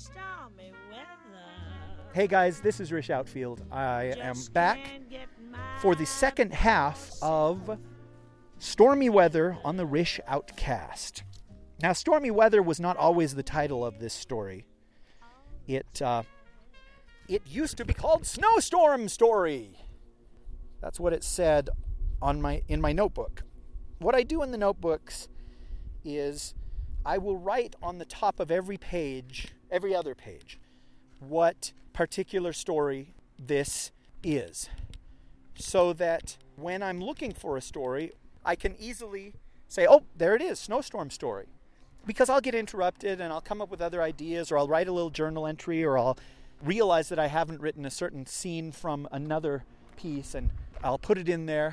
Hey guys, this is Rish Outfield. I am back for the second half of Stormy Weather on the Rish Outcast. Now, Stormy Weather was not always the title of this story. It used to be called Snowstorm Story. That's what it said in my notebook. What I do in the notebooks is I will write on the top of every other page, what particular story this is, so that when I'm looking for a story, I can easily say, oh, there it is, Snowstorm Story. Because I'll get interrupted and I'll come up with other ideas, or I'll write a little journal entry, or I'll realize that I haven't written a certain scene from another piece and I'll put it in there.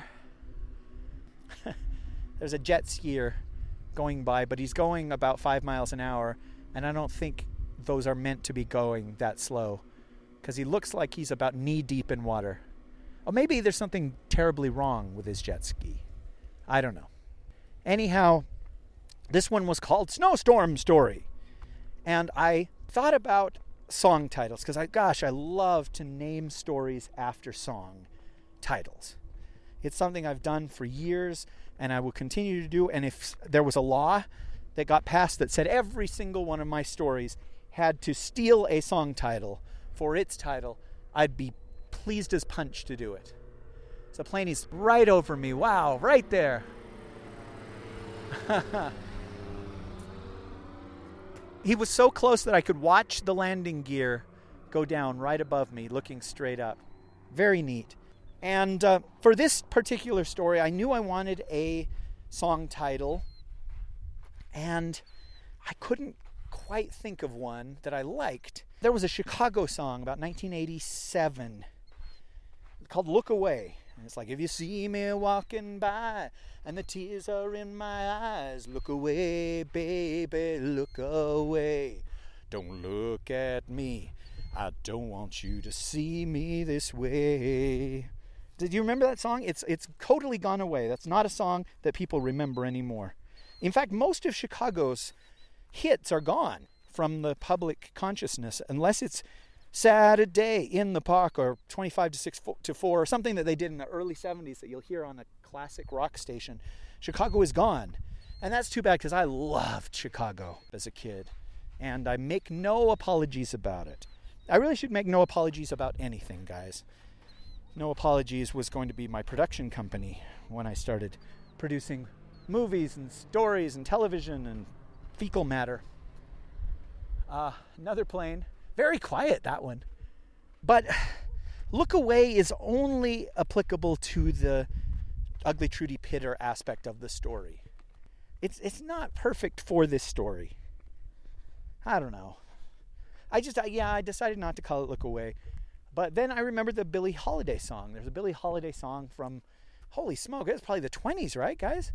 There's a jet skier going by, but he's going about 5 miles an hour, and I don't think those are meant to be going that slow, because he looks like he's about knee-deep in water. Or maybe there's something terribly wrong with his jet ski. I don't know. Anyhow, this one was called Snowstorm Story. And I thought about song titles, because I love to name stories after song titles. It's something I've done for years, and I will continue to do. And if there was a law that got passed that said every single one of my stories had to steal a song title for its title, I'd be pleased as punch to do it. So Planey's right over me. Wow, right there. He was so close that I could watch the landing gear go down right above me, looking straight up. Very neat. And for this particular story, I knew I wanted a song title, and I couldn't quite think of one that I liked. There was a Chicago song about 1987 called Look Away. And it's like, if you see me walking by and the tears are in my eyes, look away, baby, look away. Don't look at me. I don't want you to see me this way. Did you remember that song? It's totally gone away. That's not a song that people remember anymore. In fact, most of Chicago's hits are gone from the public consciousness, unless it's Saturday in the Park or 25 to 6 to 4 or something that they did in the early 70s that you'll hear on a classic rock station. Chicago is gone. And that's too bad, because I loved Chicago as a kid. And I make no apologies about it. I really should make no apologies about anything, guys. No Apologies was going to be my production company when I started producing movies and stories and television and fecal matter. Another plane. Very quiet, that one. But Look Away is only applicable to the Ugly Trudy Pitter aspect of the story. It's not perfect for this story. I don't know. I decided not to call it Look Away. But then I remembered the Billie Holiday song. There's a Billie Holiday song from, holy smoke, it's probably the 20s, right, guys?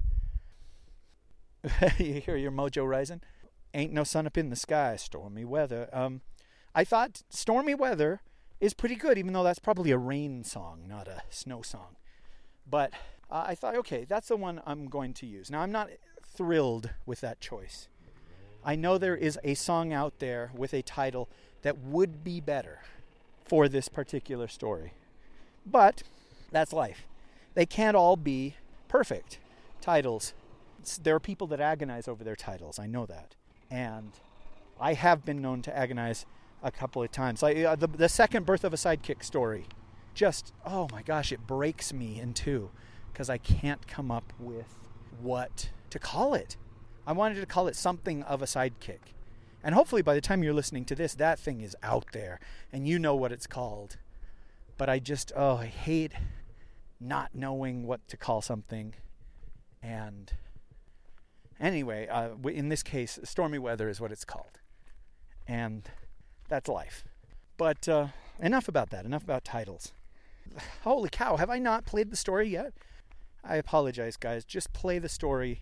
You hear your mojo rising? Ain't no sun up in the sky, stormy weather. I thought Stormy Weather is pretty good, even though that's probably a rain song, not a snow song. But I thought, okay, that's the one I'm going to use. Now, I'm not thrilled with that choice. I know there is a song out there with a title that would be better for this particular story. But that's life. They can't all be perfect titles. There are people that agonize over their titles. I know that. And I have been known to agonize a couple of times. Like the second Birth of a Sidekick story. Just, oh my gosh, it breaks me in two, because I can't come up with what to call it. I wanted to call it something of a sidekick. And hopefully by the time you're listening to this, that thing is out there and you know what it's called. But I hate not knowing what to call something. And anyway, in this case, Stormy Weather is what it's called. And that's life. But enough about that. Enough about titles. Holy cow, have I not played the story yet? I apologize, guys. Just play the story.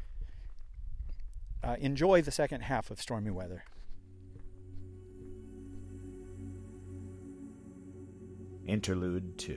Enjoy the second half of Stormy Weather. Interlude 2.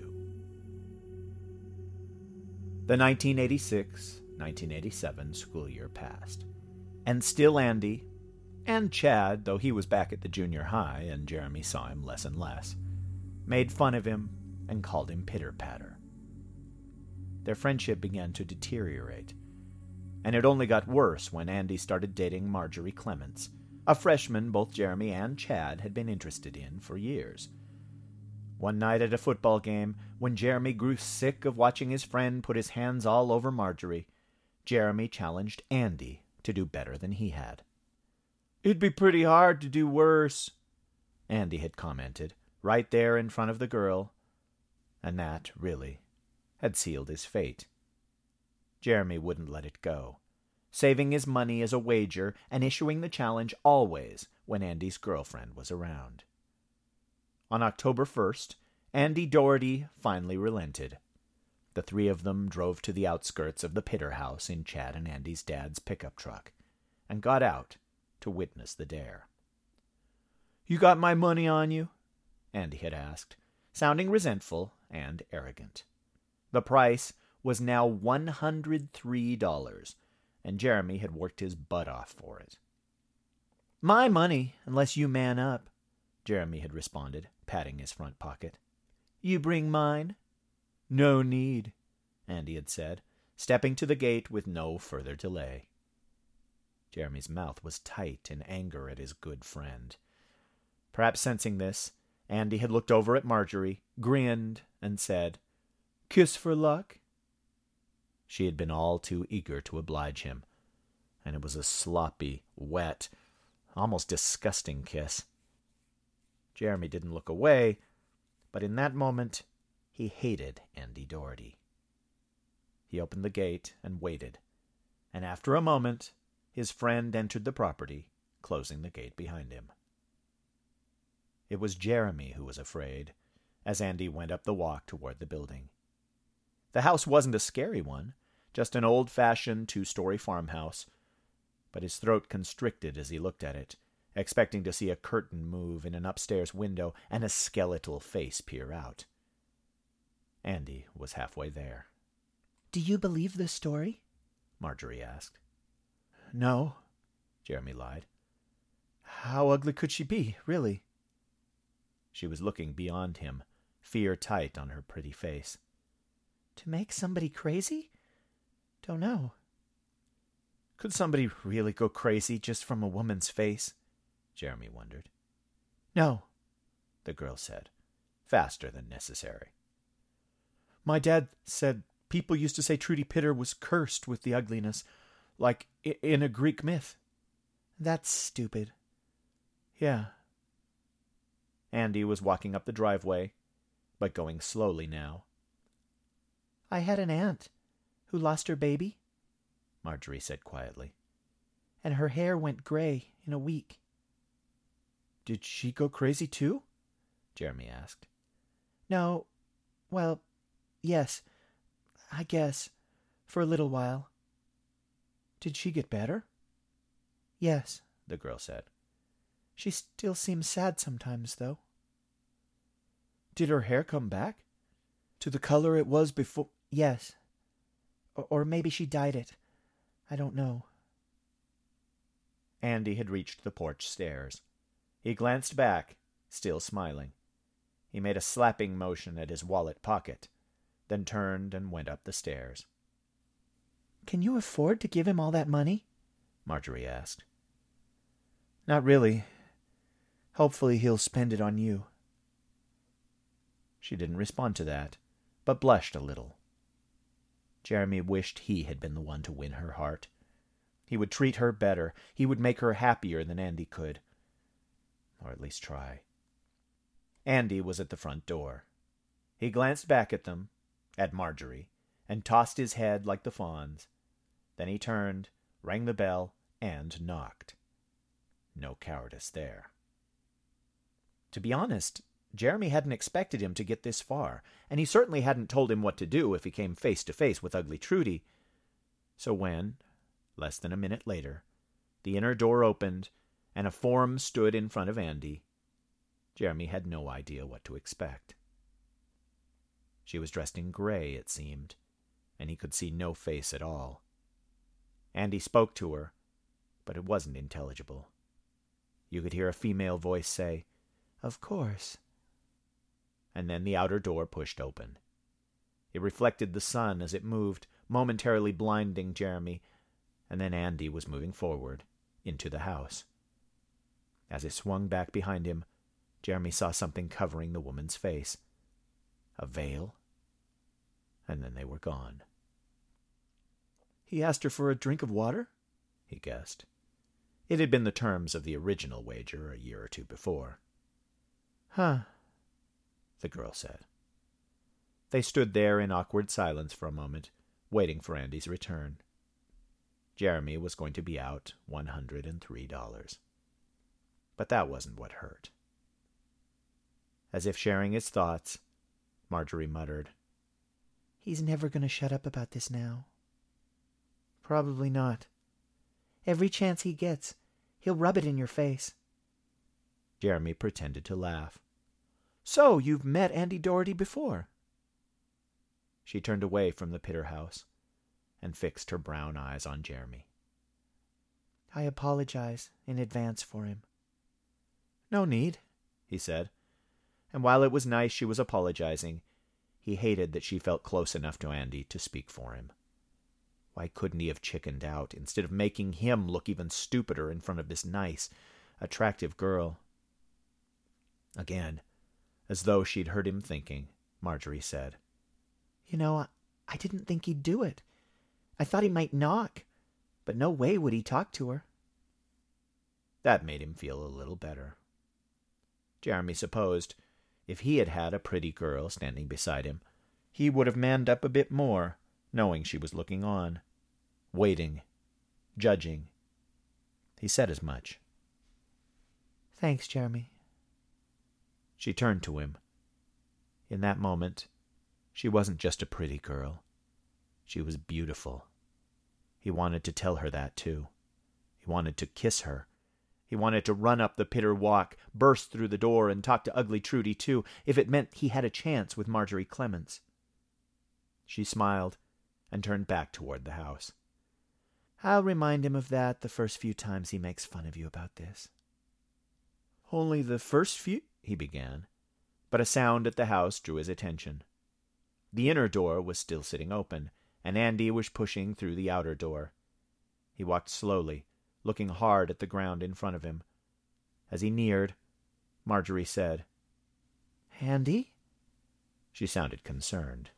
The 1986-1987 school year passed, and still Andy, And Chad, though he was back at the junior high and Jeremy saw him less and less, made fun of him and called him Pitter-Patter. Their friendship began to deteriorate, and it only got worse when Andy started dating Marjorie Clements, a freshman both Jeremy and Chad had been interested in for years. One night at a football game, when Jeremy grew sick of watching his friend put his hands all over Marjorie, Jeremy challenged Andy to do better than he had. "It'd be pretty hard to do worse," Andy had commented, right there in front of the girl, and that, really, had sealed his fate. Jeremy wouldn't let it go, saving his money as a wager and issuing the challenge always when Andy's girlfriend was around. On October 1st, Andy Doherty finally relented. The three of them drove to the outskirts of the Pitter house in Chad and Andy's dad's pickup truck and got out to witness the dare. "You got my money on you?" Andy had asked, sounding resentful and arrogant. The price was now $103, and Jeremy had worked his butt off for it. "My money, unless you man up," Jeremy had responded, patting his front pocket. "You bring mine?" "No need," Andy had said, stepping to the gate with no further delay. Jeremy's mouth was tight in anger at his good friend. Perhaps sensing this, Andy had looked over at Marjorie, grinned, and said, "Kiss for luck?" She had been all too eager to oblige him, and it was a sloppy, wet, almost disgusting kiss. Jeremy didn't look away, but in that moment he hated Andy Doherty. He opened the gate and waited, and after a moment his friend entered the property, closing the gate behind him. It was Jeremy who was afraid, as Andy went up the walk toward the building. The house wasn't a scary one, just an old-fashioned two-story farmhouse, but his throat constricted as he looked at it, expecting to see a curtain move in an upstairs window and a skeletal face peer out. Andy was halfway there. "Do you believe this story?" Marjorie asked. "No," Jeremy lied. "How ugly could she be, really?" She was looking beyond him, fear tight on her pretty face. "To make somebody crazy? Don't know." Could somebody really go crazy just from a woman's face? Jeremy wondered. "No," the girl said, faster than necessary. "My dad said people used to say Trudy Pitter was cursed with the ugliness, like in a Greek myth." "That's stupid." "Yeah." Andy was walking up the driveway, but going slowly now. "I had an aunt who lost her baby," Marjorie said quietly. "and her hair went gray in a week." "Did she go crazy too?" Jeremy asked. "No, well, yes, I guess, for a little while." "Did she get better?" "Yes," the girl said. "She still seems sad sometimes, though." "Did her hair come back? To the color it was before?" "Yes. Or maybe she dyed it. I don't know." Andy had reached the porch stairs. He glanced back, still smiling. He made a slapping motion at his wallet pocket, then turned and went up the stairs. "Can you afford to give him all that money?" Marjorie asked. "Not really. Hopefully he'll spend it on you." She didn't respond to that, but blushed a little. Jeremy wished he had been the one to win her heart. He would treat her better. He would make her happier than Andy could. Or at least try. Andy was at the front door. He glanced back at them, at Marjorie, and tossed his head like the fawns. Then he turned, rang the bell, and knocked. No cowardice there. To be honest, Jeremy hadn't expected him to get this far, and he certainly hadn't told him what to do if he came face to face with ugly Trudy. So when, less than a minute later, the inner door opened and a form stood in front of Andy, Jeremy had no idea what to expect. She was dressed in gray, it seemed, and he could see no face at all. Andy spoke to her, but it wasn't intelligible. You could hear a female voice say, "Of course." And then the outer door pushed open. It reflected the sun as it moved, momentarily blinding Jeremy, and then Andy was moving forward into the house. As it swung back behind him, Jeremy saw something covering the woman's face. A veil, and then they were gone. "He asked her for a drink of water?" he guessed. It had been the terms of the original wager a year or two before. "Huh," the girl said. They stood there in awkward silence for a moment, waiting for Andy's return. Jeremy was going to be out $103. But that wasn't what hurt. As if sharing his thoughts, Marjorie muttered, "He's never going to shut up about this now." "Probably not. Every chance he gets, he'll rub it in your face." Jeremy pretended to laugh. "So you've met Andy Doherty before?" She turned away from the Pitter house and fixed her brown eyes on Jeremy. "I apologize in advance for him." "No need," he said, and while it was nice she was apologizing, he hated that she felt close enough to Andy to speak for him. Why couldn't he have chickened out, instead of making him look even stupider in front of this nice, attractive girl? Again, as though she'd heard him thinking, Marjorie said, "You know, I didn't think he'd do it. I thought he might knock, but no way would he talk to her." That made him feel a little better. Jeremy supposed if he had had a pretty girl standing beside him, he would have manned up a bit more, knowing she was looking on, waiting, judging. He said as much. "Thanks, Jeremy." She turned to him. In that moment, she wasn't just a pretty girl. She was beautiful. He wanted to tell her that, too. He wanted to kiss her. He wanted to run up the Pitter walk, burst through the door, and talk to ugly Trudy, too, if it meant he had a chance with Marjorie Clements. She smiled and turned back toward the house. "I'll remind him of that the first few times he makes fun of you about this." "Only the first few—" he began, but a sound at the house drew his attention. The inner door was still sitting open, and Andy was pushing through the outer door. He walked slowly, looking hard at the ground in front of him. As he neared, Marjorie said, "Andy?" She sounded concerned.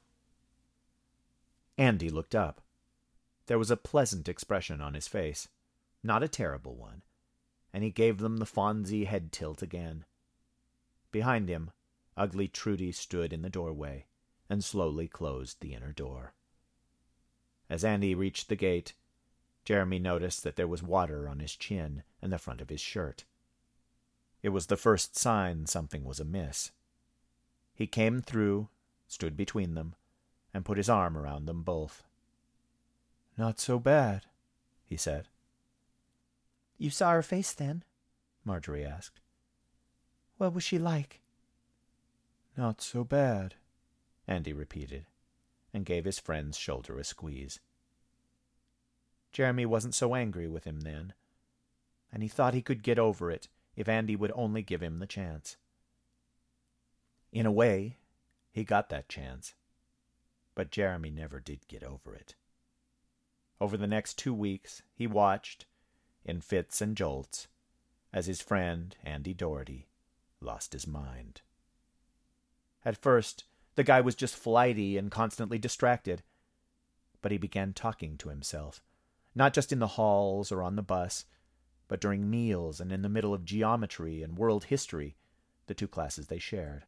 Andy looked up. There was a pleasant expression on his face, not a terrible one, and he gave them the Fonzie head tilt again. Behind him, ugly Trudy stood in the doorway and slowly closed the inner door. As Andy reached the gate, Jeremy noticed that there was water on his chin and the front of his shirt. It was the first sign something was amiss. He came through, stood between them, and put his arm around them both. "Not so bad," he said. "You saw her face then?" Marjorie asked. "What was she like?" "Not so bad," Andy repeated, and gave his friend's shoulder a squeeze. Jeremy wasn't so angry with him then, and he thought he could get over it if Andy would only give him the chance. In a way, he got that chance, but Jeremy never did get over it. Over the next 2 weeks, he watched, in fits and jolts, as his friend, Andy Doherty, lost his mind. At first, the guy was just flighty and constantly distracted, but he began talking to himself, not just in the halls or on the bus, but during meals and in the middle of geometry and world history, the 2 classes they shared.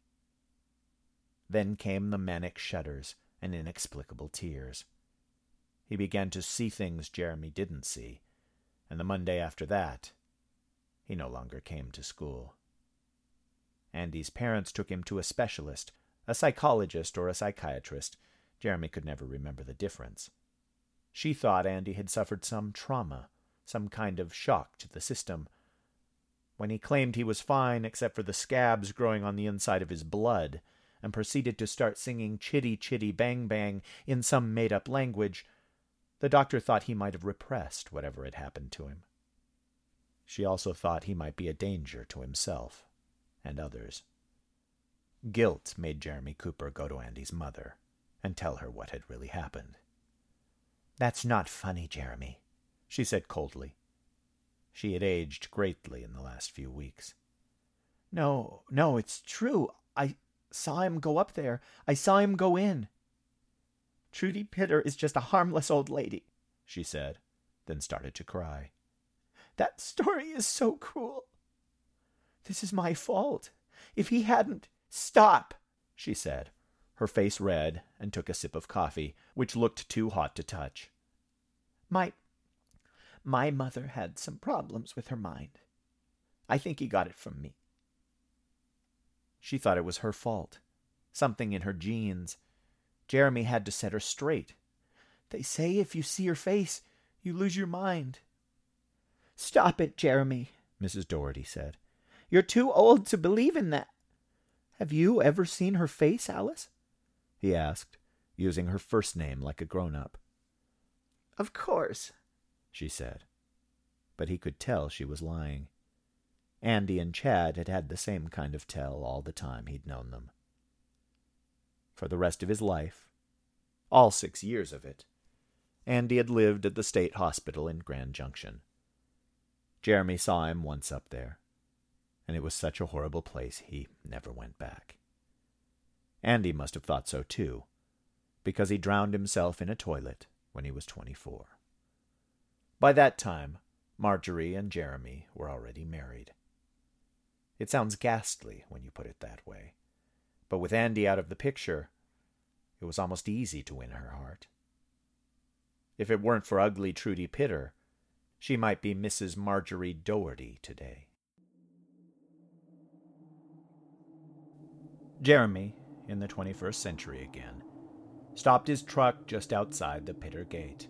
Then came the manic shudders and inexplicable tears. He began to see things Jeremy didn't see, and the Monday after that, he no longer came to school. Andy's parents took him to a specialist, a psychologist or a psychiatrist. Jeremy could never remember the difference. She thought Andy had suffered some trauma, some kind of shock to the system. When he claimed he was fine except for the scabs growing on the inside of his blood, and proceeded to start singing Chitty Chitty Bang Bang in some made-up language, the doctor thought he might have repressed whatever had happened to him. She also thought he might be a danger to himself and others. Guilt made Jeremy Cooper go to Andy's mother and tell her what had really happened. "That's not funny, Jeremy," she said coldly. She had aged greatly in the last few weeks. No, it's true. I saw him go up there. I saw him go in." "Trudy Pitter is just a harmless old lady," she said, then started to cry. "That story is so cruel. This is my fault. If he hadn't—" "Stop," she said, her face red, and took a sip of coffee, which looked too hot to touch. My mother had some problems with her mind. I think he got it from me." She thought it was her fault. Something in her genes. Jeremy had to set her straight. "They say if you see her face, you lose your mind." "Stop it, Jeremy," Mrs. Doherty said. "You're too old to believe in that." "Have you ever seen her face, Alice?" he asked, using her first name like a grown-up. "Of course," she said. But he could tell she was lying. Andy and Chad had had the same kind of tell all the time he'd known them. For the rest of his life, all 6 years of it, Andy had lived at the state hospital in Grand Junction. Jeremy saw him once up there, and it was such a horrible place he never went back. Andy must have thought so too, because he drowned himself in a toilet when he was 24. By that time, Marjorie and Jeremy were already married. It sounds ghastly when you put it that way, but with Andy out of the picture, it was almost easy to win her heart. If it weren't for ugly Trudy Pitter, she might be Mrs. Marjorie Doherty today. Jeremy, in the 21st century again, stopped his truck just outside the Pitter gate.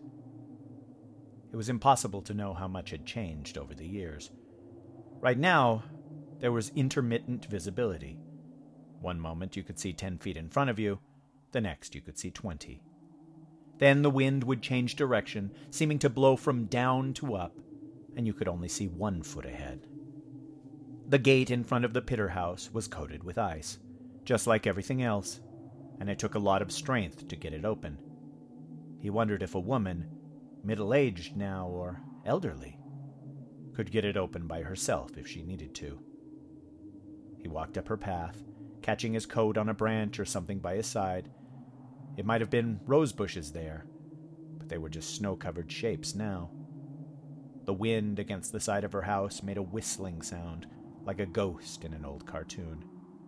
It was impossible to know how much had changed over the years. Right now, there was intermittent visibility. One moment you could see 10 feet in front of you, the next you could see 20. Then the wind would change direction, seeming to blow from down to up, and you could only see 1 foot ahead. The gate in front of the Pitter house was coated with ice, just like everything else, and it took a lot of strength to get it open. He wondered if a woman, middle-aged now or elderly, could get it open by herself if she needed to. He walked up her path, catching his coat on a branch or something by his side. It might have been rose bushes there, but they were just snow-covered shapes now. The wind against the side of her house made a whistling sound, like a ghost in an old cartoon.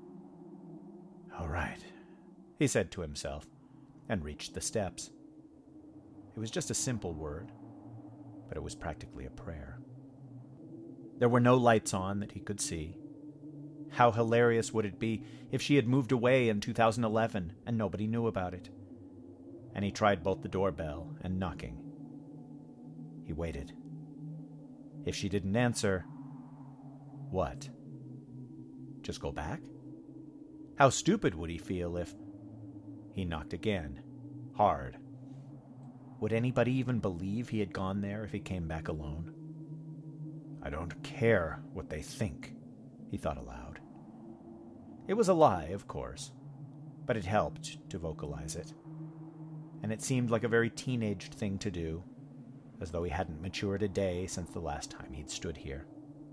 "All right," he said to himself, and reached the steps. It was just a simple word, but it was practically a prayer. There were no lights on that he could see. How hilarious would it be if she had moved away in 2011 and nobody knew about it? And he tried both the doorbell and knocking. He waited. If she didn't answer, what? Just go back? How stupid would he feel if... He knocked again, hard. Would anybody even believe he had gone there if he came back alone? "I don't care what they think," he thought aloud. It was a lie, of course, but it helped to vocalize it. And it seemed like a very teenaged thing to do, as though he hadn't matured a day since the last time he'd stood here.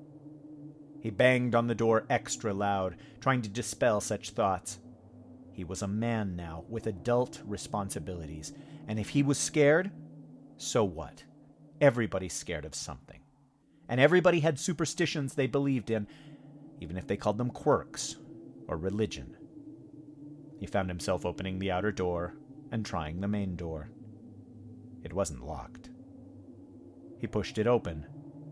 He banged on the door extra loud, trying to dispel such thoughts. He was a man now, with adult responsibilities, and if he was scared, so what? Everybody's scared of something. And everybody had superstitions they believed in, even if they called them quirks or religion. He found himself opening the outer door and trying the main door. It wasn't locked. He pushed it open.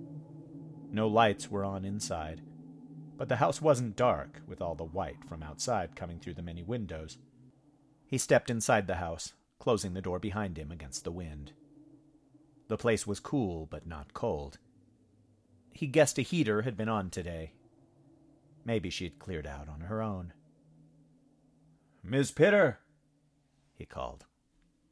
No lights were on inside, but the house wasn't dark, with all the white from outside coming through the many windows. He stepped inside the house, closing the door behind him against the wind. The place was cool, but not cold. He guessed a heater had been on today. Maybe she had cleared out on her own. "Miss Pitter," he called.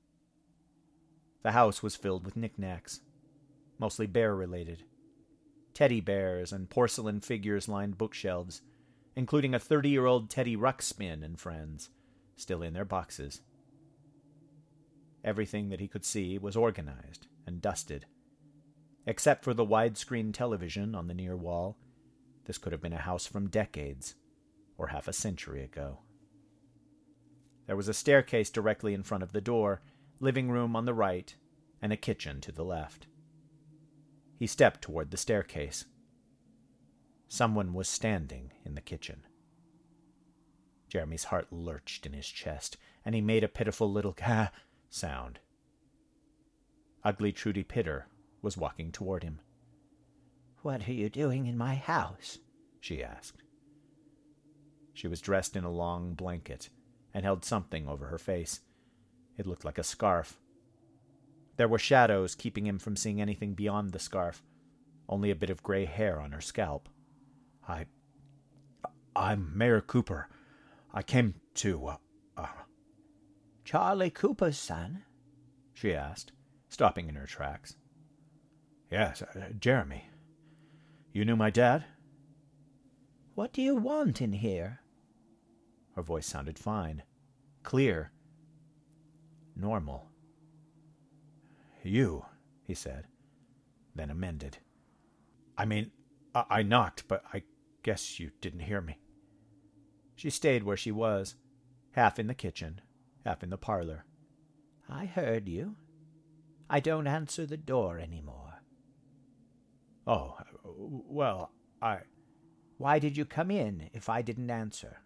The house was filled with knickknacks, mostly bear-related. Teddy bears and porcelain figures lined bookshelves, including a 30-year-old Teddy Ruxpin and friends, still in their boxes. Everything that he could see was organized and dusted. Except for the widescreen television on the near wall, this could have been a house from decades or half a century ago. There was a staircase directly in front of the door, living room on the right, and a kitchen to the left. He stepped toward the staircase. Someone was standing in the kitchen. Jeremy's heart lurched in his chest, and he made a pitiful little "gah" sound. Ugly Trudy Pitter was walking toward him. "What are you doing in my house?" she asked. She was dressed in a long blanket and held something over her face. It looked like a scarf. There were shadows keeping him from seeing anything beyond the scarf, only a bit of gray hair on her scalp. I'm Mayor Cooper. I came to, Charlie Cooper's son?" she asked, stopping in her tracks. Yes, Jeremy. You knew my dad? "What do you want in here?" Her voice sounded fine, clear, normal. You, he said, then amended. I mean, I knocked, but I guess you didn't hear me. She stayed where she was, half in the kitchen, half in the parlor. "I heard you. I don't answer the door anymore." Oh, well, Why did you come in if I didn't answer?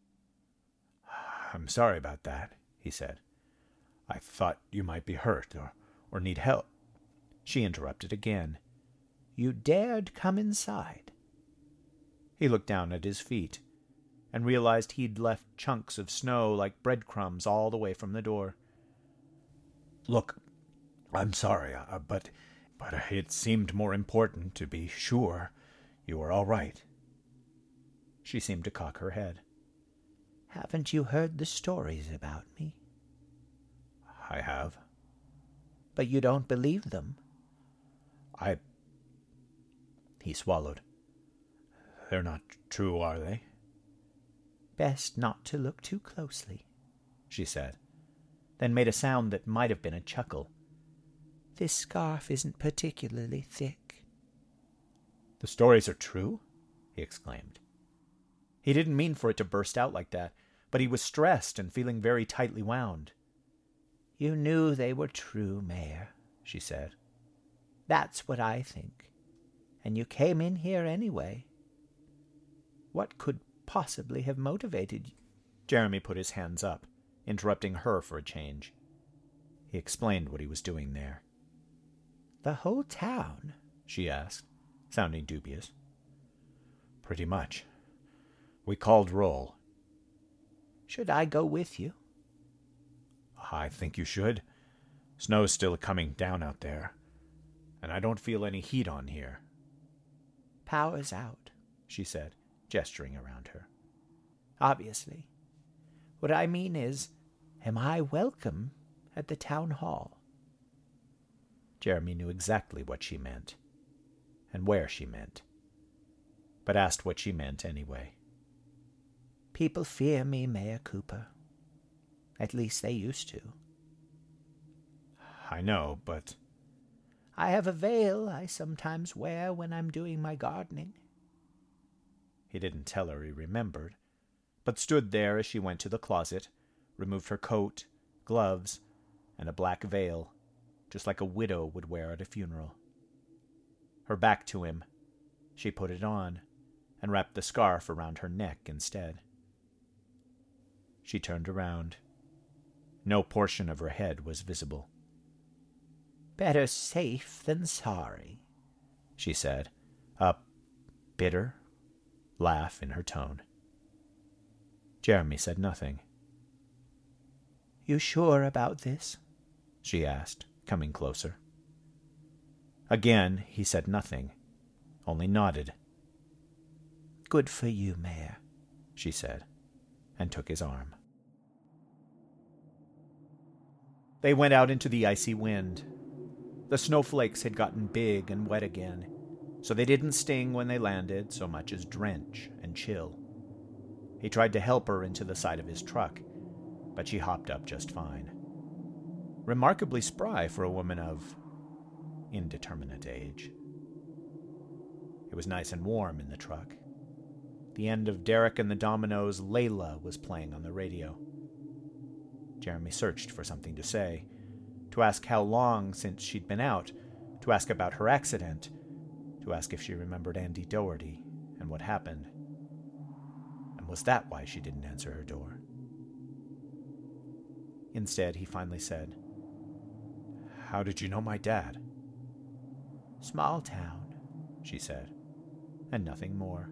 I'm sorry about that, he said. I thought you might be hurt or need help. She interrupted again. "You dared come inside?" He looked down at his feet and realized he'd left chunks of snow like breadcrumbs all the way from the door. Look, I'm sorry, but it seemed more important to be sure you were all right. She seemed to cock her head. "Haven't you heard the stories about me?" I have. "But you don't believe them?" He swallowed. They're not true, are they? "Best not to look too closely," she said, then made a sound that might have been a chuckle. "This scarf isn't particularly thick." The stories are true? He exclaimed. He didn't mean for it to burst out like that, but he was stressed and feeling very tightly wound. "You knew they were true, Mayor," she said. "That's what I think. And you came in here anyway. What could possibly have motivated you?" Jeremy put his hands up, interrupting her for a change. He explained what he was doing there. "The whole town?" she asked, sounding dubious. Pretty much. We called roll. "Should I go with you?" I think you should. Snow's still coming down out there, and I don't feel any heat on here. "Power's out," she said, gesturing around her. "Obviously. What I mean is, am I welcome at the town hall?" Jeremy knew exactly what she meant, and where she meant, but asked what she meant anyway. "People fear me, Mayor Cooper. At least they used to." "I know, but—" "I have a veil I sometimes wear when I'm doing my gardening." He didn't tell her he remembered, but stood there as she went to the closet, removed her coat, gloves, and a black veil, just like a widow would wear at a funeral. Her back to him, she put it on, and wrapped the scarf around her neck instead. She turned around. No portion of her head was visible. "Better safe than sorry," she said, a bitter laugh in her tone. Jeremy said nothing. "You sure about this?" she asked, coming closer. Again he said nothing, only nodded. "Good for you, Mayor," she said, and took his arm. They went out into the icy wind. The snowflakes had gotten big and wet again, so they didn't sting when they landed so much as drench and chill. He tried to help her into the side of his truck, but she hopped up just fine. Remarkably spry for a woman of indeterminate age. It was nice and warm in the truck. The end of Derek and the Dominoes' Layla was playing on the radio. Jeremy searched for something to say, to ask how long since she'd been out, to ask about her accident, to ask if she remembered Andy Doherty and what happened. And was that why she didn't answer her door? Instead, he finally said, "How did you know my dad?" "Small town," she said, and nothing more.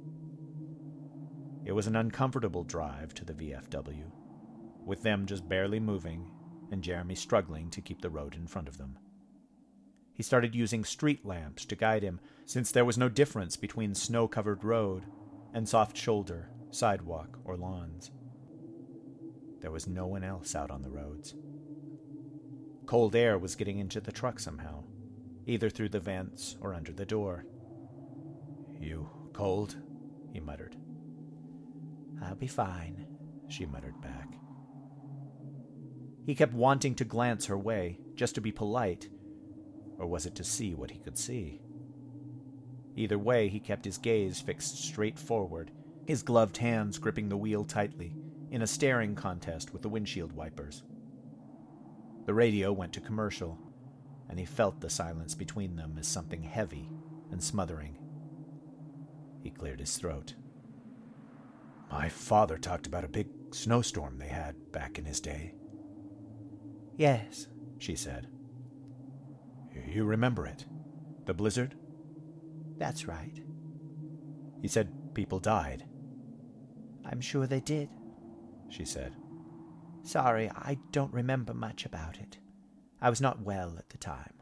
It was an uncomfortable drive to the VFW, with them just barely moving and Jeremy struggling to keep the road in front of them. He started using street lamps to guide him, since there was no difference between snow-covered road and soft shoulder, sidewalk, or lawns. There was no one else out on the roads. Cold air was getting into the truck somehow, either through the vents or under the door. "You cold?" he muttered. "I'll be fine," she muttered back. He kept wanting to glance her way, just to be polite, or was it to see what he could see? Either way, he kept his gaze fixed straight forward, his gloved hands gripping the wheel tightly, in a staring contest with the windshield wipers. The radio went to commercial, and he felt the silence between them as something heavy and smothering. He cleared his throat. "My father talked about a big snowstorm they had back in his day." "Yes," she said. "You remember it? The blizzard?" "That's right." He said people died. "I'm sure they did," she said. "Sorry, I don't remember much about it. I was not well at the time."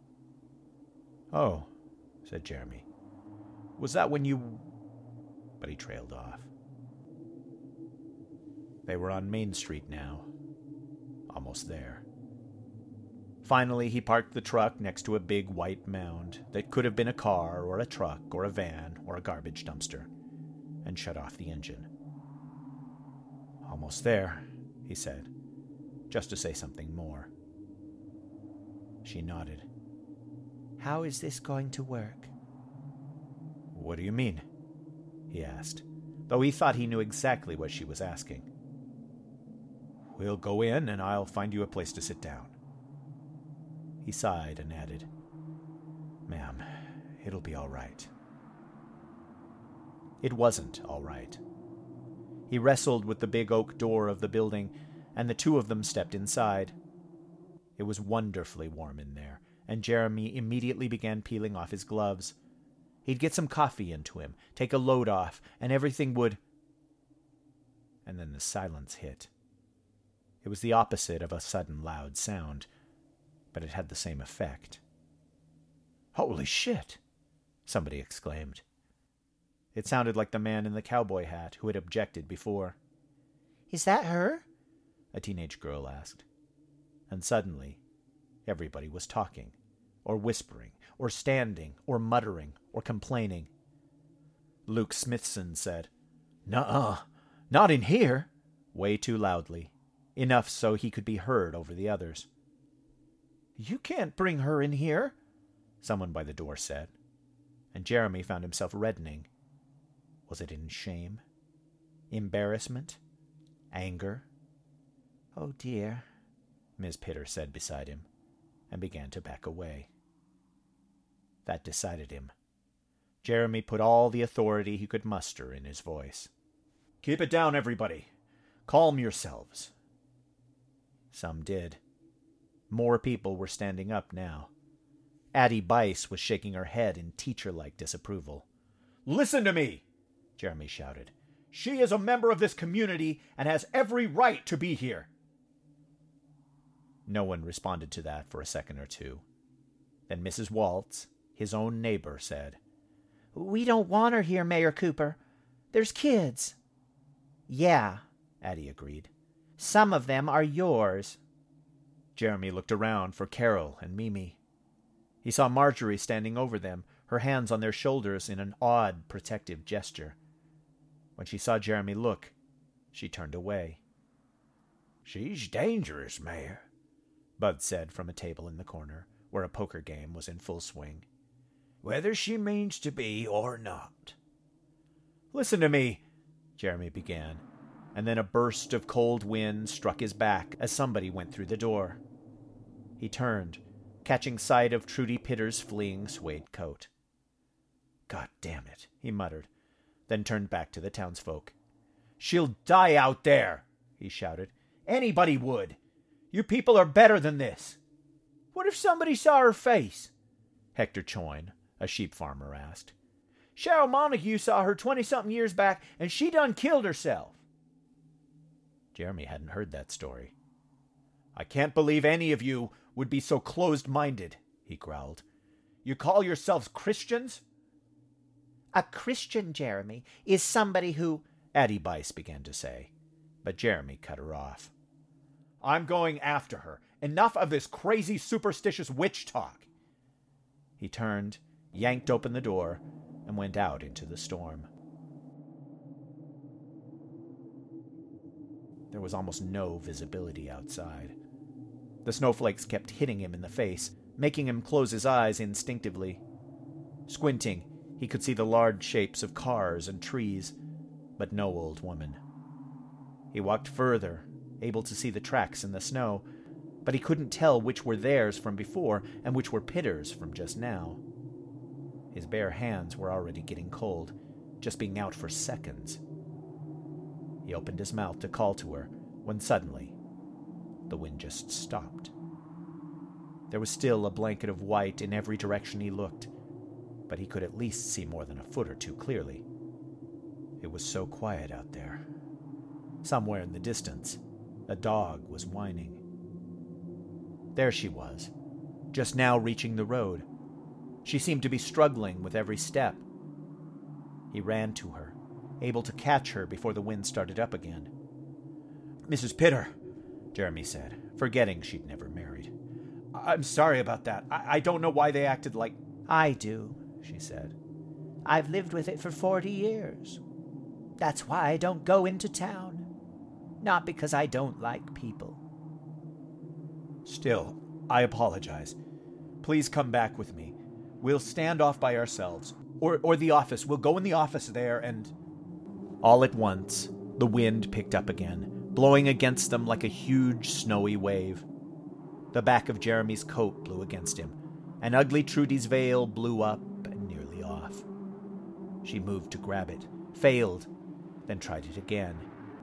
"Oh," said Jeremy. "Was that when you—" But he trailed off. They were on Main Street now. Almost there. Finally, he parked the truck next to a big white mound that could have been a car or a truck or a van or a garbage dumpster, and shut off the engine. "Almost there," he said, just to say something more. She nodded. "How is this going to work?" "What do you mean?" he asked, though he thought he knew exactly what she was asking. "We'll go in, and I'll find you a place to sit down." He sighed and added, "Ma'am, it'll be all right." It wasn't all right. He wrestled with the big oak door of the building, and the two of them stepped inside. It was wonderfully warm in there, and Jeremy immediately began peeling off his gloves. He'd get some coffee into him, take a load off, and everything would... And then the silence hit. It was the opposite of a sudden loud sound, but it had the same effect. "Holy shit!" somebody exclaimed. It sounded like the man in the cowboy hat who had objected before. "Is that her?" a teenage girl asked. And suddenly, everybody was talking, or whispering, or standing, or muttering, or complaining. Luke Smithson said, "Nuh-uh, not in here," way too loudly, enough so he could be heard over the others. "You can't bring her in here," someone by the door said, and Jeremy found himself reddening. Was it in shame? Embarrassment? Anger? "Oh, dear," Ms. Pitter said beside him, and began to back away. That decided him. Jeremy put all the authority he could muster in his voice. "Keep it down, everybody. Calm yourselves." Some did. More people were standing up now. Addie Bice was shaking her head in teacher-like disapproval. "Listen to me!" Jeremy shouted. "She is a member of this community and has every right to be here." No one responded to that for a second or two. Then Mrs. Waltz, his own neighbor, said, "We don't want her here, Mayor Cooper. There's kids." "Yeah," Addie agreed. "Some of them are yours." Jeremy looked around for Carol and Mimi. He saw Marjorie standing over them, her hands on their shoulders in an odd, protective gesture. When she saw Jeremy look, she turned away. "She's dangerous, Mayor," Bud said from a table in the corner, where a poker game was in full swing. "Whether she means to be or not." "Listen to me," Jeremy began, and then a burst of cold wind struck his back as somebody went through the door. He turned, catching sight of Trudy Pitter's fleeing suede coat. "God damn it," he muttered, then turned back to the townsfolk. "She'll die out there," he shouted. "Anybody would. You people are better than this." "What if somebody saw her face?" Hector Choyne, a sheep farmer, asked. "Cheryl Montague saw her 20-something years back, and she done killed herself." Jeremy hadn't heard that story. "I can't believe any of you would be so closed-minded," he growled. "You call yourselves Christians?" "A Christian, Jeremy, is somebody who—" Addie Bice began to say, but Jeremy cut her off. "I'm going after her. Enough of this crazy, superstitious witch talk." He turned, yanked open the door, and went out into the storm. There was almost no visibility outside. The snowflakes kept hitting him in the face, making him close his eyes instinctively. Squinting, he could see the large shapes of cars and trees, but no old woman. He walked further, able to see the tracks in the snow, but he couldn't tell which were theirs from before and which were Pitter's from just now. His bare hands were already getting cold, just being out for seconds. He opened his mouth to call to her, when suddenly the wind just stopped. There was still a blanket of white in every direction he looked, but he could at least see more than a foot or two clearly. It was so quiet out there. Somewhere in the distance, a dog was whining. There she was, just now reaching the road. She seemed to be struggling with every step. He ran to her, able to catch her before the wind started up again. "Mrs. Pitter," Jeremy said, forgetting she'd never married. "I'm sorry about that. I don't know why they acted like—" "I do," she said. "I've lived with it for 40 years. That's why I don't go into town. Not because I don't like people." "Still, I apologize. Please come back with me. We'll stand off by ourselves. Or the office. We'll go in the office there and—" All at once, the wind picked up again, blowing against them like a huge snowy wave. The back of Jeremy's coat blew against him, and ugly Trudy's veil blew up and nearly off. She moved to grab it, failed, then tried it again.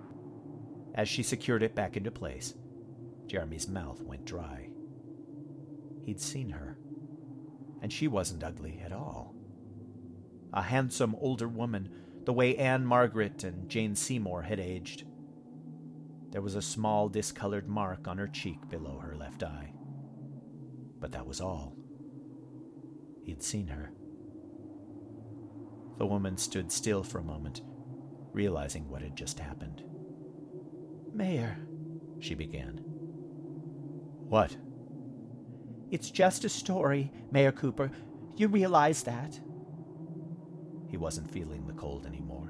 As she secured it back into place, Jeremy's mouth went dry. He'd seen her, and she wasn't ugly at all. A handsome older woman, the way Anne Margaret and Jane Seymour had aged. There was a small discolored mark on her cheek below her left eye. But that was all. He'd seen her. The woman stood still for a moment, realizing what had just happened. "Mayor," she began. "What?" "It's just a story, Mayor Cooper. You realize that?" He wasn't feeling the cold anymore.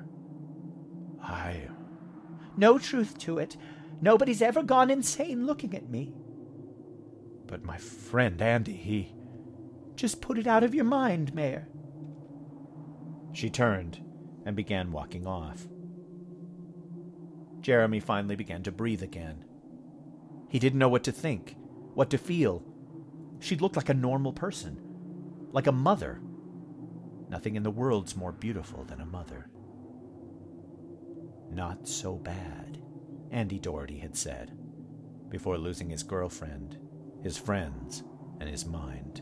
No truth to it. Nobody's ever gone insane looking at me." "But my friend Andy, he—" "Just put it out of your mind, Mayor." She turned and began walking off. Jeremy finally began to breathe again. He didn't know what to think, what to feel. She'd looked like a normal person, like a mother. Nothing in the world's more beautiful than a mother. "Not so bad," Andy Doherty had said, before losing his girlfriend, his friends, and his mind.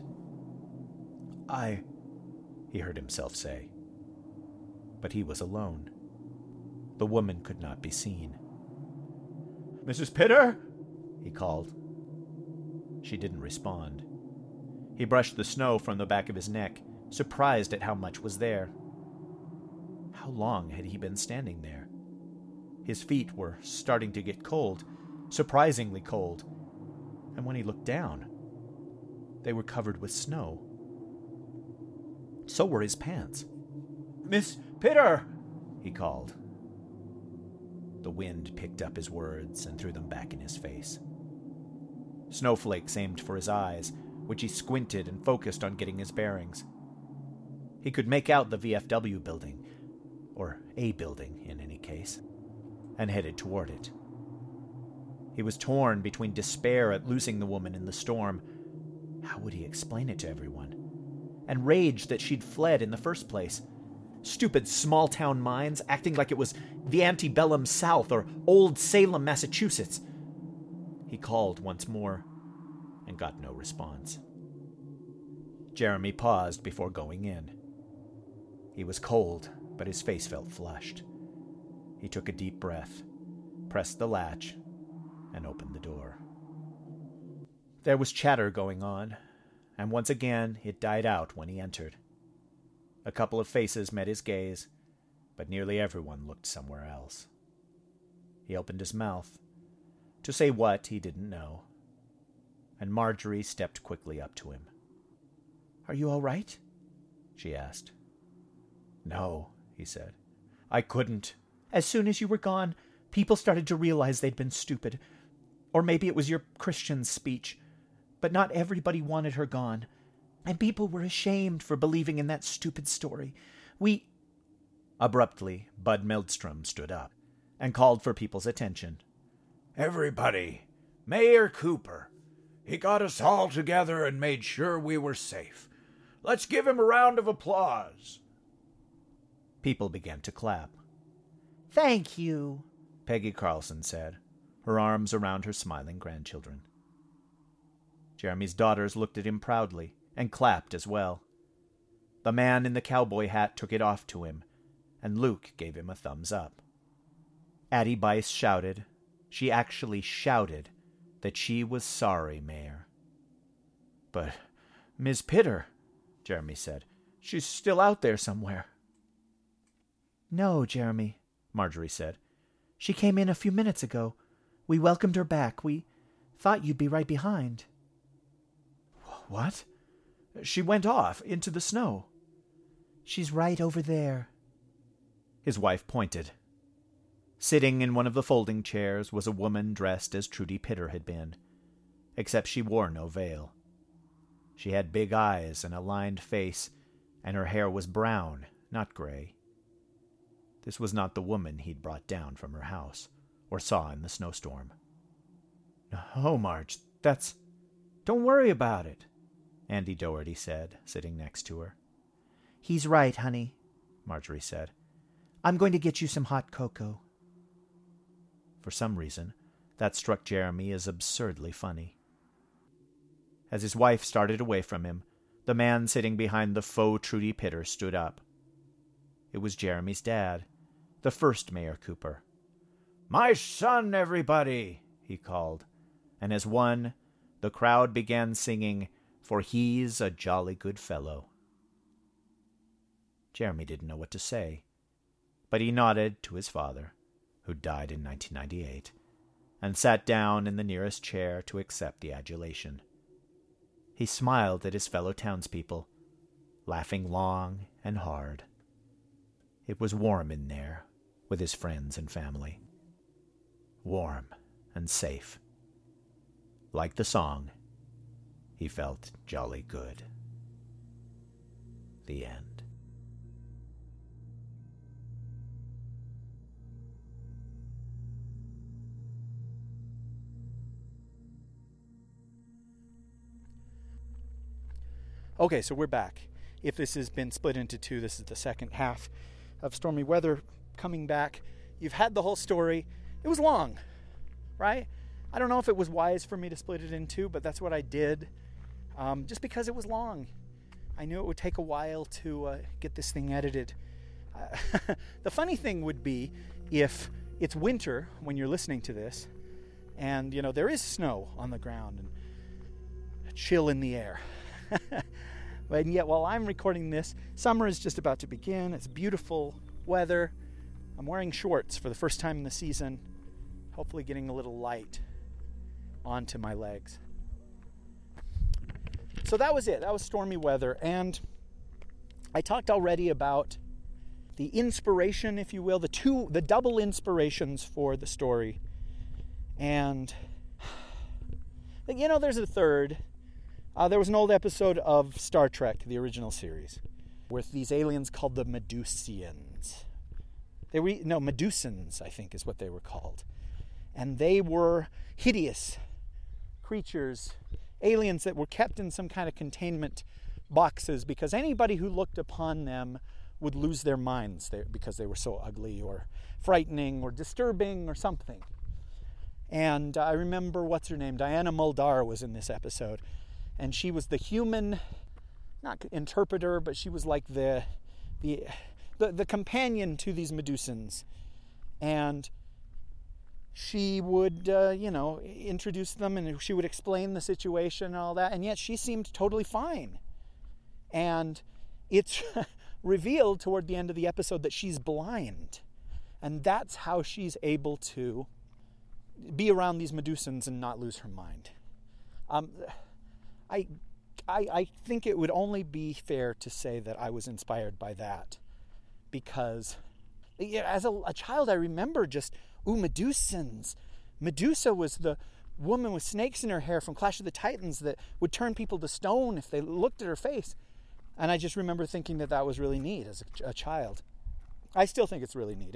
He heard himself say. But he was alone. The woman could not be seen. "Mrs. Pitter?" he called. She didn't respond. He brushed the snow from the back of his neck, surprised at how much was there. How long had he been standing there? His feet were starting to get cold, surprisingly cold, and when he looked down, they were covered with snow. So were his pants. "Miss Pitter!" he called. The wind picked up his words and threw them back in his face. Snowflakes aimed for his eyes, which he squinted and focused on getting his bearings. He could make out the VFW building, or a building in any case, and headed toward it. He was torn between despair at losing the woman in the storm — how would he explain it to everyone? — and rage that she'd fled in the first place. Stupid small-town minds acting like it was the antebellum South or old Salem, Massachusetts. He called once more and got no response. Jeremy paused before going in. He was cold, but his face felt flushed. He took a deep breath, pressed the latch, and opened the door. There was chatter going on, and once again it died out when he entered. A couple of faces met his gaze, but nearly everyone looked somewhere else. He opened his mouth. To say what, he didn't know. And Marjorie stepped quickly up to him. "Are you all right?" she asked. "No," he said. "I couldn't." "As soon as you were gone, people started to realize they'd been stupid. Or maybe it was your Christian speech. But not everybody wanted her gone. And people were ashamed for believing in that stupid story. Abruptly, Bud Meldstrom stood up and called for people's attention. "Everybody, Mayor Cooper. He got us all together and made sure we were safe. Let's give him a round of applause." People began to clap. "Thank you," Peggy Carlson said, her arms around her smiling grandchildren. Jeremy's daughters looked at him proudly and clapped as well. The man in the cowboy hat took it off to him, and Luke gave him a thumbs up. Addie Bice shouted, she actually shouted, that she was sorry, Mayor. "But Miss Pitter," Jeremy said, "she's still out there somewhere." "No, Jeremy," Marjorie said. "She came in a few minutes ago. We welcomed her back. We thought you'd be right behind." "What? She went off into the snow." "She's right over there." His wife pointed. Sitting in one of the folding chairs was a woman dressed as Trudy Pitter had been, except she wore no veil. She had big eyes and a lined face, and her hair was brown, not gray. This was not the woman he'd brought down from her house, or saw in the snowstorm. "No, Marge, don't worry about it," Andy Doherty said, sitting next to her. "He's right, honey," Marjorie said. "I'm going to get you some hot cocoa." For some reason, that struck Jeremy as absurdly funny. As his wife started away from him, the man sitting behind the faux Trudy Pitter stood up. It was Jeremy's dad, the first Mayor Cooper. "My son, everybody!" he called, and as one, the crowd began singing, "For he's a jolly good fellow." Jeremy didn't know what to say, but he nodded to his father, who died in 1998, and sat down in the nearest chair to accept the adulation. He smiled at his fellow townspeople, laughing long and hard. It was warm in there with his friends and family. Warm and safe. Like the song, he felt jolly good. The end. Okay, so we're back. If this has been split into two, this is the second half of Stormy Weather coming back. You've had the whole story. It was long, right? I don't know if it was wise for me to split it in two, but that's what I did, just because it was long. I knew it would take a while to get this thing edited. The funny thing would be if it's winter when you're listening to this, and, there is snow on the ground and a chill in the air. And yet, while I'm recording this, summer is just about to begin. It's beautiful weather. I'm wearing shorts for the first time in the season, hopefully getting a little light onto my legs. So that was it. That was Stormy Weather. And I talked already about the inspiration, if you will, the double inspirations for the story. And, there's a third. There was an old episode of Star Trek, the original series, with these aliens called the Medusians. Medusans, I think is what they were called. And they were hideous creatures, aliens that were kept in some kind of containment boxes because anybody who looked upon them would lose their minds because they were so ugly or frightening or disturbing or something. And I remember, what's her name? Diana Muldaur was in this episode. And she was the human, not interpreter, but she was like the companion to these Medusans. And she would, introduce them, and she would explain the situation and all that. And yet she seemed totally fine. And it's revealed toward the end of the episode that she's blind. And that's how she's able to be around these Medusans and not lose her mind. I think it would only be fair to say that I was inspired by that. Because as a child, I remember just, Medusans. Medusa was the woman with snakes in her hair from Clash of the Titans that would turn people to stone if they looked at her face. And I just remember thinking that was really neat as a child. I still think it's really neat.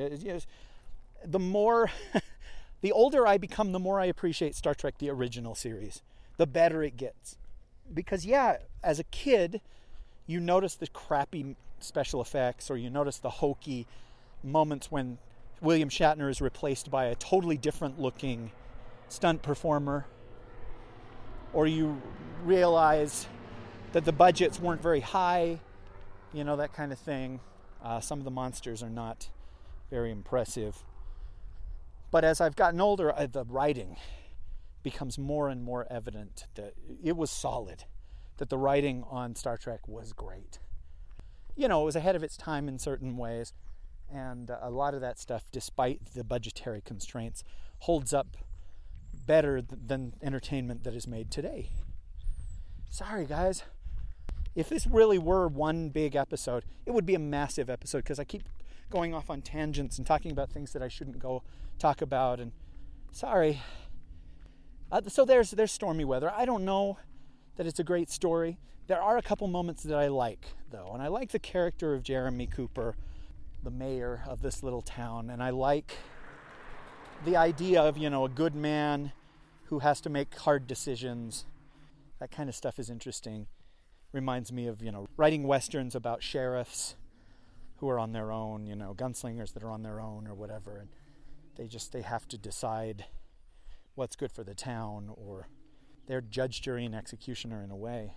The older I become, the more I appreciate Star Trek, the original series. The better it gets. Because, as a kid, you notice the crappy special effects, or you notice the hokey moments when William Shatner is replaced by a totally different looking stunt performer. Or you realize that the budgets weren't very high, that kind of thing. Some of the monsters are not very impressive. But as I've gotten older, the writing becomes more and more evident that it was solid, that the writing on Star Trek was great. It was ahead of its time in certain ways, and a lot of that stuff, despite the budgetary constraints, holds up better than entertainment that is made today. Sorry, guys. If this really were one big episode, it would be a massive episode, because I keep going off on tangents and talking about things that I shouldn't go talk about, and sorry. So there's Stormy Weather. I don't know that it's a great story. There are a couple moments that I like, though, and I like the character of Jeremy Cooper, the mayor of this little town, and I like the idea of, a good man who has to make hard decisions. That kind of stuff is interesting. Reminds me of, writing westerns about sheriffs who are on their own, gunslingers that are on their own or whatever, and they have to decide what's good for the town, or they're judge, jury, and executioner in a way.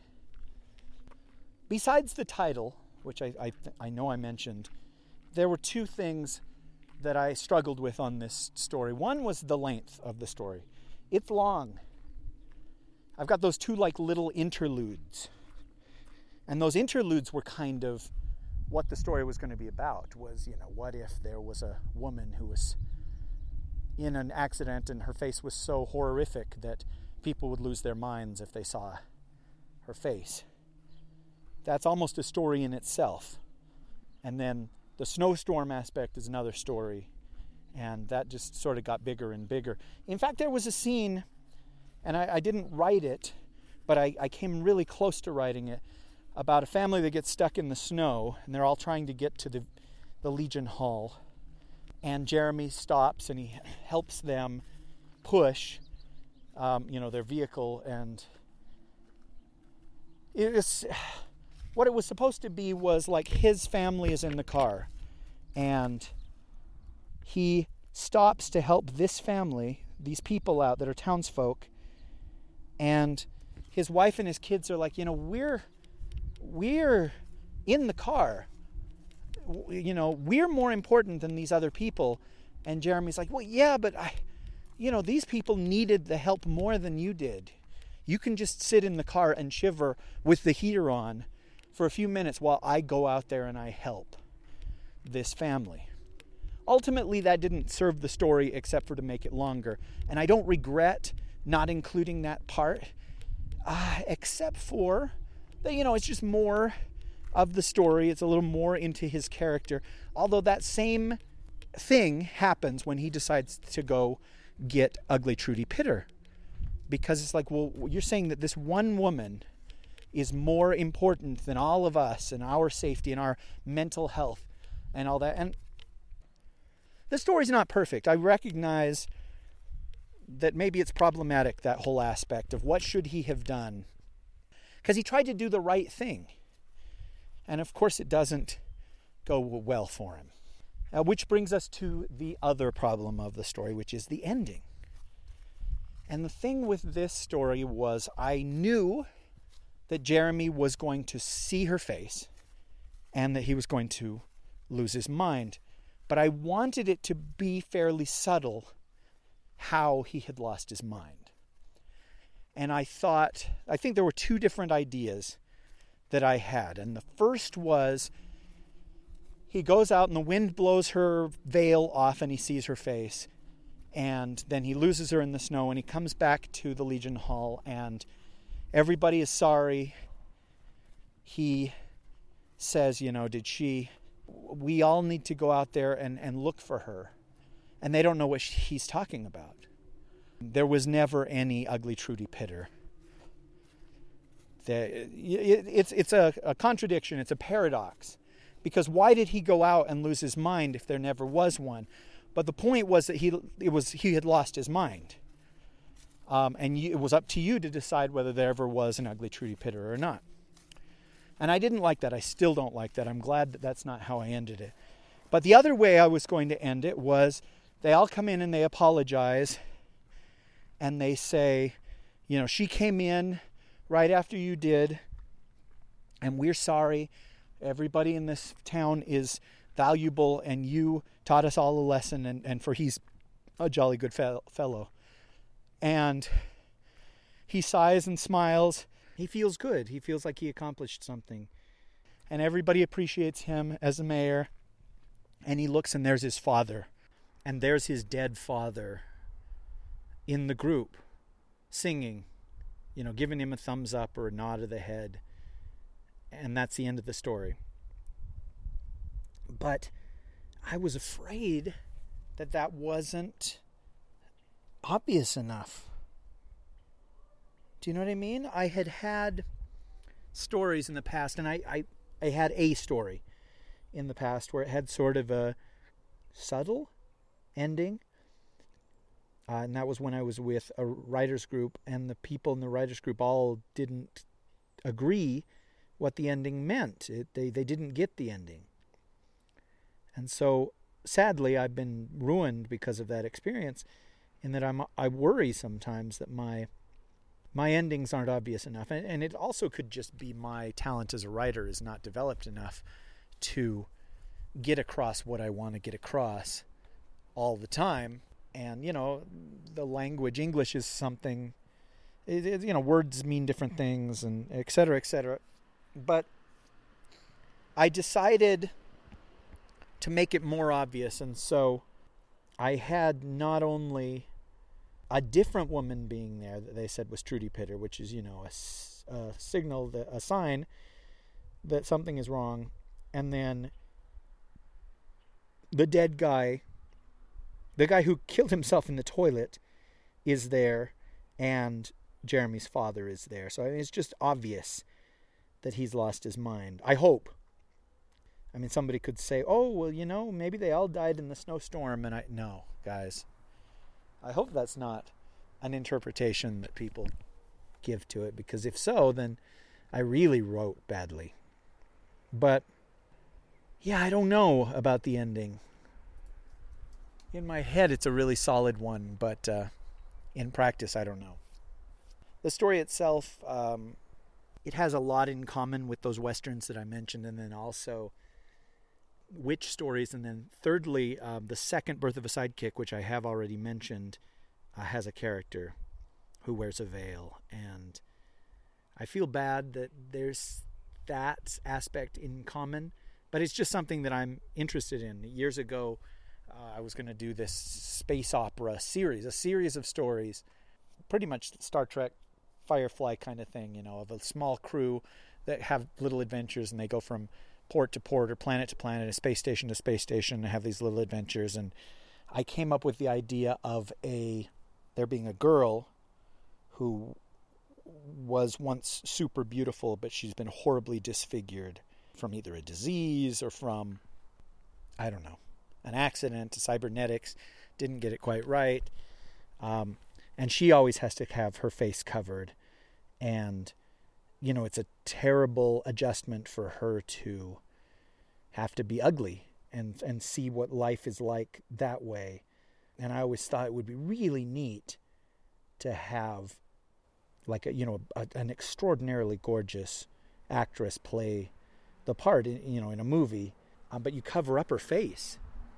Besides the title, which I know I mentioned, there were two things that I struggled with on this story. One was the length of the story. It's long. I've got those two little interludes. And those interludes were kind of what the story was going to be about. Was, what if there was a woman who was in an accident and her face was so horrific that people would lose their minds if they saw her face. That's almost a story in itself. And then the snowstorm aspect is another story. And that just sort of got bigger and bigger. In fact, there was a scene, and I didn't write it, but I came really close to writing it, about a family that gets stuck in the snow, and they're all trying to get to the Legion Hall. And Jeremy stops and he helps them push, their vehicle. And what it was supposed to be was like his family is in the car, and he stops to help this family, these people out that are townsfolk, and his wife and his kids are like, we're in the car. We're more important than these other people. And Jeremy's like, well, yeah, but these people needed the help more than you did. You can just sit in the car and shiver with the heater on for a few minutes while I go out there and I help this family. Ultimately, that didn't serve the story except for to make it longer. And I don't regret not including that part, except for that, it's just more of the story. It's a little more into his character. Although that same thing happens when he decides to go get Ugly Trudy Pitter. Because it's like, well, you're saying that this one woman is more important than all of us and our safety and our mental health and all that. And the story's not perfect. I recognize that maybe it's problematic, that whole aspect of what should he have done. Because he tried to do the right thing. And of course it doesn't go well for him. Which brings us to the other problem of the story, which is the ending. And the thing with this story was I knew that Jeremy was going to see her face and that he was going to lose his mind. But I wanted it to be fairly subtle how he had lost his mind. And I think there were two different ideas that I had. And the first was, he goes out and the wind blows her veil off and he sees her face. And then he loses her in the snow and he comes back to the Legion Hall and everybody is sorry. He says, we all need to go out there and look for her. And they don't know what he's talking about. There was never any Ugly Trudy Pitter. It's a contradiction. It's a paradox. Because why did he go out and lose his mind if there never was one? But the point was that he had lost his mind. And it was up to you to decide whether there ever was an Ugly Trudy Pitter or not. And I didn't like that. I still don't like that. I'm glad that that's not how I ended it. But the other way I was going to end it was they all come in and they apologize. And they say, she came in right after you did. And we're sorry. Everybody in this town is valuable. And you taught us all a lesson. And for he's a jolly good fellow. And he sighs and smiles. He feels good. He feels like he accomplished something. And everybody appreciates him as a mayor. And he looks and there's his father. And there's his dead father in the group singing, giving him a thumbs up or a nod of the head. And that's the end of the story. But I was afraid that wasn't obvious enough. Do you know what I mean? I had stories in the past, and I had a story in the past where it had sort of a subtle ending. And that was when I was with a writers group, and the people in the writers group all didn't agree what the ending meant. They didn't get the ending. And so, sadly, I've been ruined because of that experience, in that I worry sometimes that my endings aren't obvious enough. And it also could just be my talent as a writer is not developed enough to get across what I want to get across all the time. And, the language, English is something, words mean different things and et cetera, et cetera. But I decided to make it more obvious. And so I had not only a different woman being there that they said was Trudy Pitter, which is, a signal, a sign that something is wrong. And then the dead guy, the guy who killed himself in the toilet, is there, and Jeremy's father is there. So it's just obvious that he's lost his mind. I hope. I mean, somebody could say, oh, well, maybe they all died in the snowstorm. And no, guys. I hope that's not an interpretation that people give to it, because if so, then I really wrote badly. But, yeah, I don't know about the ending. In my head, it's a really solid one, but in practice, I don't know. The story itself, it has a lot in common with those Westerns that I mentioned, and then also witch stories. And then thirdly, the second Birth of a Sidekick, which I have already mentioned, has a character who wears a veil. And I feel bad that there's that aspect in common, but it's just something that I'm interested in. Years ago, I was going to do this space opera series, a series of stories, pretty much Star Trek, Firefly kind of thing, of a small crew that have little adventures, and they go from port to port or planet to planet, a space station to space station, and have these little adventures. And I came up with the idea of there being a girl who was once super beautiful, but she's been horribly disfigured from either a disease or from, I don't know, an accident, cybernetics, didn't get it quite right. And she always has to have her face covered. And, you know, it's a terrible adjustment for her to have to be ugly and see what life is like that way. And I always thought it would be really neat to have like an extraordinarily gorgeous actress play the part in a movie, but you cover up her face.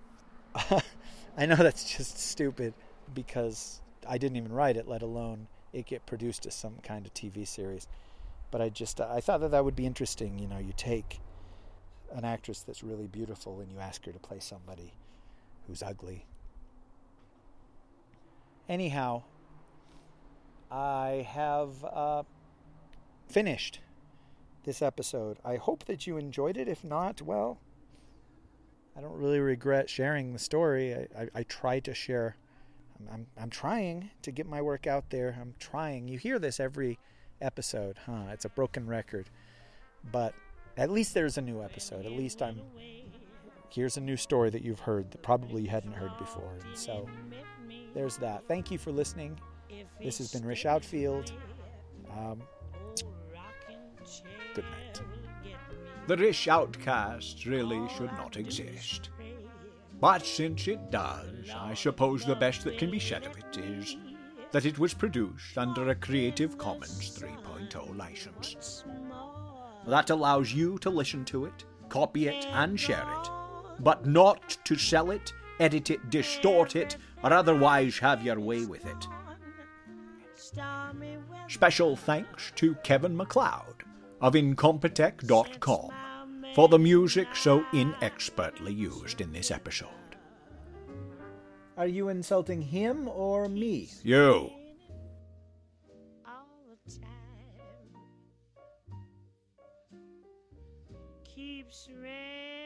I know that's just stupid because I didn't even write it, let alone it get produced as some kind of TV series. But I thought that would be interesting. You know, you take an actress that's really beautiful and you ask her to play somebody who's ugly. Anyhow, I have finished this episode. I hope that you enjoyed it. If not, well, I don't really regret sharing the story. I try to share. I'm trying to get my work out there. I'm trying. You hear this every episode, huh? It's a broken record. But at least there's a new episode. At least here's a new story that you've heard that probably you hadn't heard before. And so there's that. Thank you for listening. This has been Rish Outfield. Good night. The Rish Outcast really should not exist. But since it does, I suppose the best that can be said of it is that it was produced under a Creative Commons 3.0 license. That allows you to listen to it, copy it, and share it, but not to sell it, edit it, distort it, or otherwise have your way with it. Special thanks to Kevin MacLeod of Incompetech.com for the music so inexpertly used in this episode. Are you insulting him or me? You. All the time keeps raining.